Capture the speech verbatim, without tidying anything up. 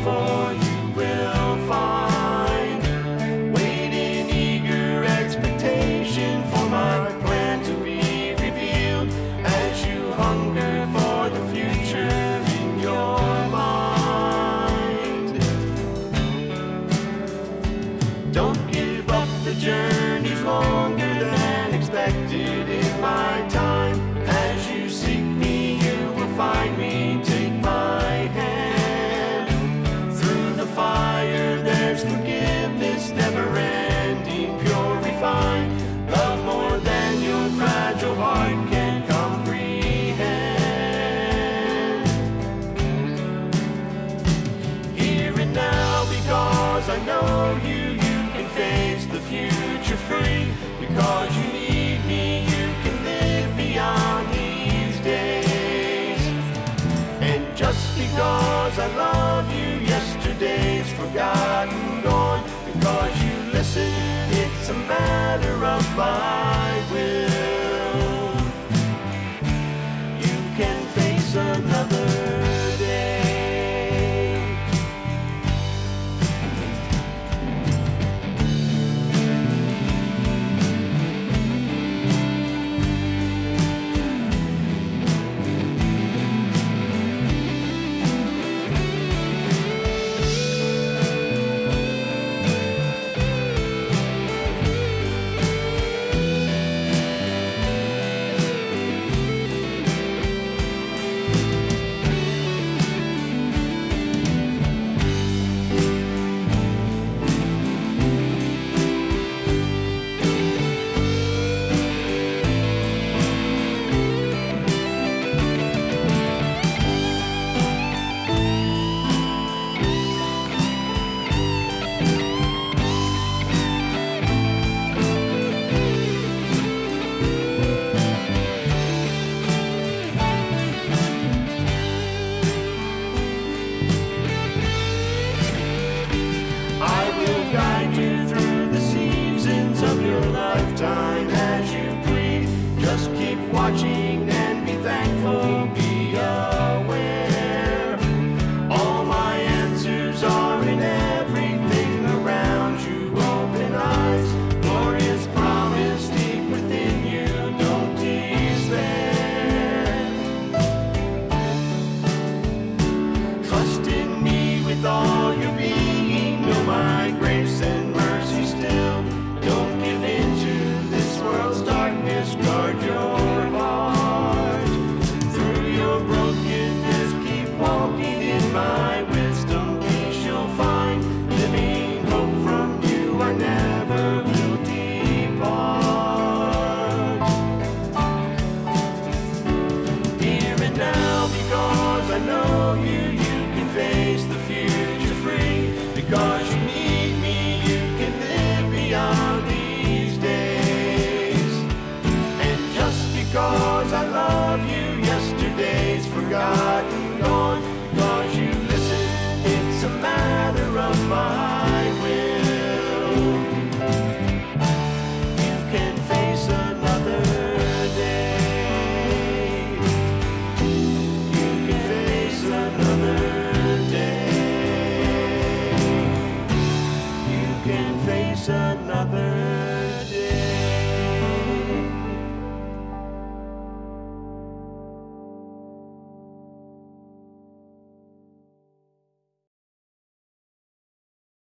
for you will find. Wait in eager expectation for my plan to be revealed as you hunger for the future in your mind. Don't give up, the journey's longer than expected in my time. As you seek me, you will find me. Take my hand. Through the fire there's forgiveness, never-ending, pure, refined. Love more than your fragile heart can comprehend. Here and now, because I know you, you can face the future free. Because you need me, you can live beyond these days. And just because I love you, yesterday's forgotten, gone. Because you listen, it's a matter of my will.